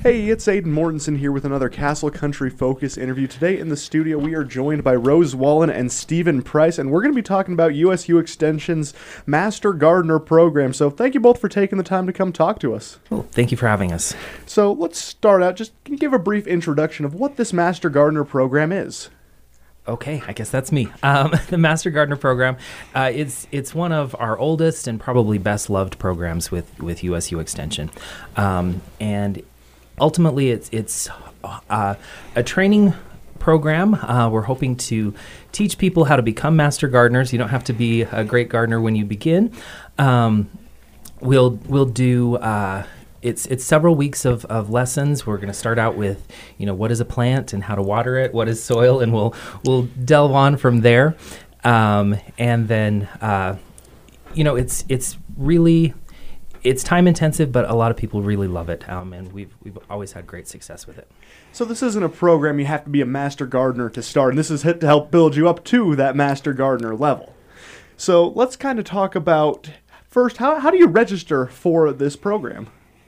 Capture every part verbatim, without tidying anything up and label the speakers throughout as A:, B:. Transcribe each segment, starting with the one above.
A: Hey, it's Aiden Mortensen here with another Castle Country Focus interview. Today in the studio, we are joined by Rose Wallen and Stephen Price, and we're going to be talking about U S U Extension's Master Gardener program. So thank you both for taking the time to come talk to us.
B: Well, thank you for having us.
A: So let's start out. Just can you give a brief introduction of what this Master Gardener program is?
B: Okay, I guess that's me. Um, the Master Gardener program, uh, it's it's one of our oldest and probably best loved programs with, with U S U Extension. Um, and ultimately, it's it's uh, a training program. Uh, we're hoping to teach people how to become master gardeners. You don't have to be a great gardener when you begin. Um, we'll we'll do uh, it's it's several weeks of, of lessons. We're going to start out with, you know, what is a plant and how to water it, what is soil, and we'll we'll delve on from there. Um, and then uh, you know, it's it's really It's time intensive, but a lot of people really love it, um, and we've we've always had great success with it.
A: So this isn't a program you have to be a master gardener to start, and this is to help build you up to that master gardener level. So let's kind of talk about, first, how, how do you register for this program?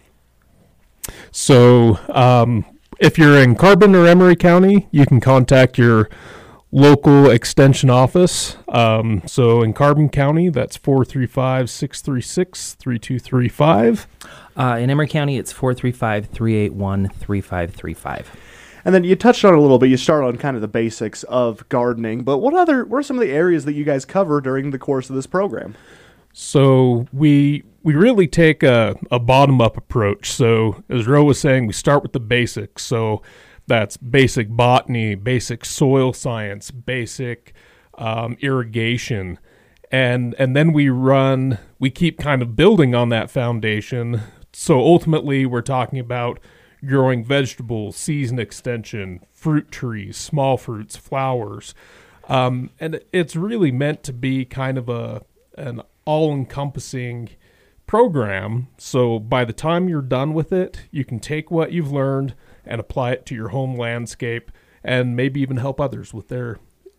C: So um, if you're in Carbon or Emery County, you can contact your local extension office. Um, so in Carbon County, that's four three five, six three six, three two three five.
B: Uh, in Emery County, it's four three five, three eight one, three five three five.
A: And then you touched on it a little bit. You started on kind of the basics of gardening, but what other what are some of the areas that you guys cover during the course of this program?
C: So we we really take a, a bottom-up approach. So as Ro was saying, we start with the basics. So that's basic botany, basic soil science, basic um, irrigation. And and then we run, we keep kind of building on that foundation. So ultimately, we're talking about growing vegetables, season extension, fruit trees, small fruits, flowers. Um, and it's really meant to be kind of a an all-encompassing program. So by the time you're done with it, you can take what you've learned and apply it to your home landscape, and maybe even help others with their.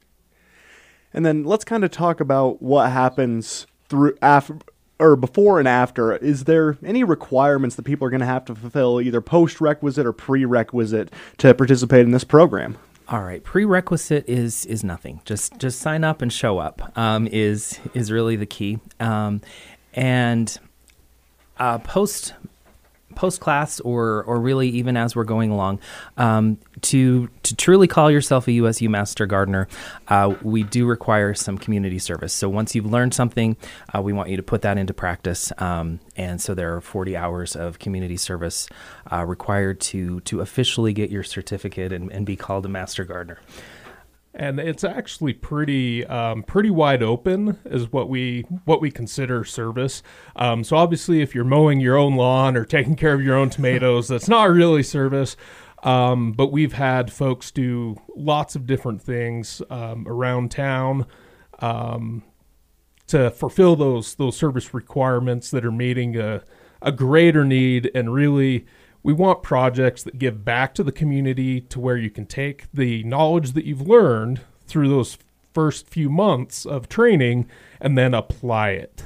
A: And then let's kind of talk about what happens through after or before and after. Is there any requirements that people are going to have to fulfill, either post-requisite or prerequisite, to participate in this program?
B: All right, prerequisite is is nothing. Just just sign up and show up. Um, is is really the key. Um, and uh, post. post class or or really even as we're going along, um, to to truly call yourself a U S U Master Gardener, uh, we do require some community service. So once you've learned something, uh, we want you to put that into practice. Um, and so there are forty hours of community service uh, required to to officially get your certificate and, and be called a Master Gardener.
C: And it's actually pretty um, pretty wide open is what we what we consider service. Um, so obviously, if you're mowing your own lawn or taking care of your own tomatoes, that's not really service. Um, but we've had folks do lots of different things um, around town um, to fulfill those those service requirements that are meeting a, a greater need. And really, we want projects that give back to the community, to where you can take the knowledge that you've learned through those first few months of training and then apply it.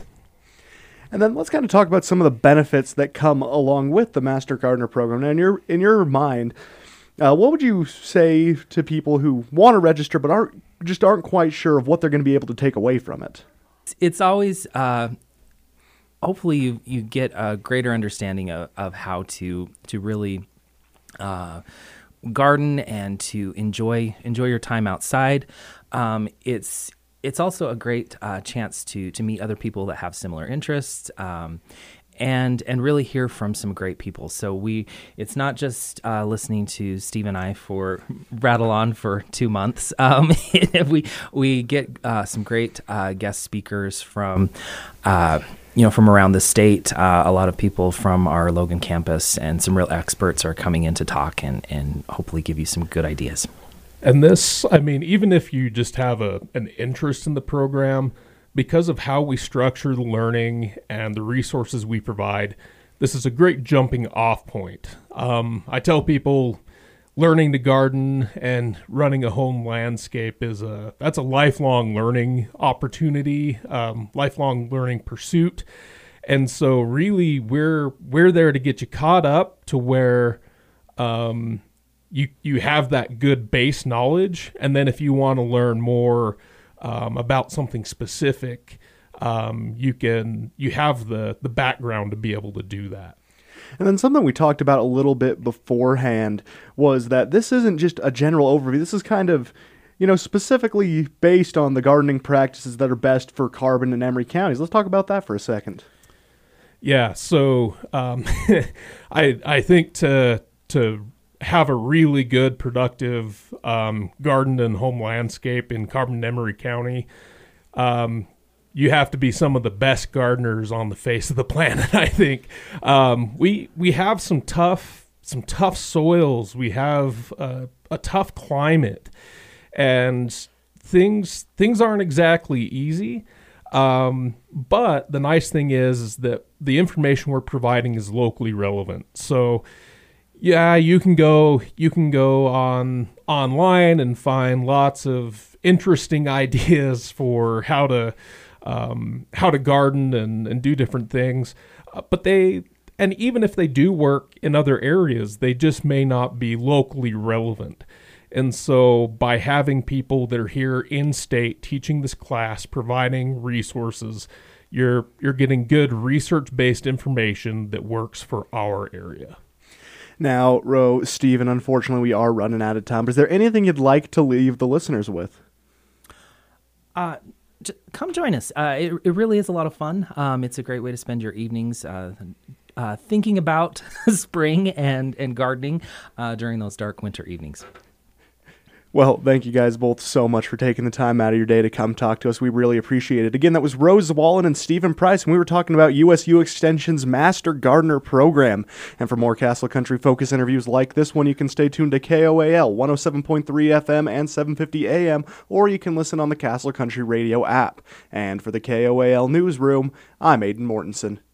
A: And then let's kind of talk about some of the benefits that come along with the Master Gardener program. Now, in your in your mind, uh, what would you say to people who want to register but aren't just aren't quite sure of what they're going to be able to take away from it?
B: It's always. Uh Hopefully you, you get a greater understanding of, of how to to really uh, garden and to enjoy enjoy your time outside. Um, it's it's also a great uh, chance to to meet other people that have similar interests. Um, And and really hear from some great people. So we, it's not just uh, listening to Steve and I for rattle on for two months. Um, we we get uh, some great uh, guest speakers from, uh, you know, from around the state. Uh, a lot of people from our Logan campus, and some real experts are coming in to talk and and hopefully give you some good ideas.
C: And this, I mean, even if you just have a an interest in the program, because of how we structure the learning and the resources we provide, this is a great jumping off point. Um, I tell people learning to garden and running a home landscape is a, that's a lifelong learning opportunity, um, lifelong learning pursuit. And so really we're, we're there to get you caught up to where um, you you have that good base knowledge, and then if you want to learn more um, about something specific, um, you can you have the the background to be able to do that.
A: And then something we talked about a little bit beforehand was that this isn't just a general overview. This is kind of, you know, specifically based on the gardening practices that are best for Carbon and Emery counties. Let's talk about that for a second.
C: Yeah, so um, I I think to to have a really good, productive um, garden and home landscape in Carbon and Emery County, um, you have to be some of the best gardeners on the face of the planet. I think um, we we have some tough some tough soils. We have uh, a tough climate, and things things aren't exactly easy. Um, but the nice thing is, is that the information we're providing is locally relevant. So yeah, you can go you can go on online and find lots of interesting ideas for how to um, how to garden and, and do different things. Uh, but they and even if they do work in other areas, they just may not be locally relevant. And so by having people that are here in state teaching this class, providing resources, you're you're getting good research-based information that works for our area.
A: Now, Ro, Stephen, unfortunately we are running out of time, but is there anything you'd like to leave the listeners with?
B: Uh, j- come join us. Uh, it, it really is a lot of fun. Um, it's a great way to spend your evenings uh, uh, thinking about spring and, and gardening uh, during those dark winter evenings.
A: Well, thank you guys both so much for taking the time out of your day to come talk to us. We really appreciate it. Again, that was Rose Wallen and Stephen Price, and we were talking about U S U Extension's Master Gardener Program. And for more Castle Country Focus interviews like this one, you can stay tuned to K O A L one oh seven point three F M and seven fifty A M, or you can listen on the Castle Country Radio app. And for the K O A L Newsroom, I'm Aidan Mortensen.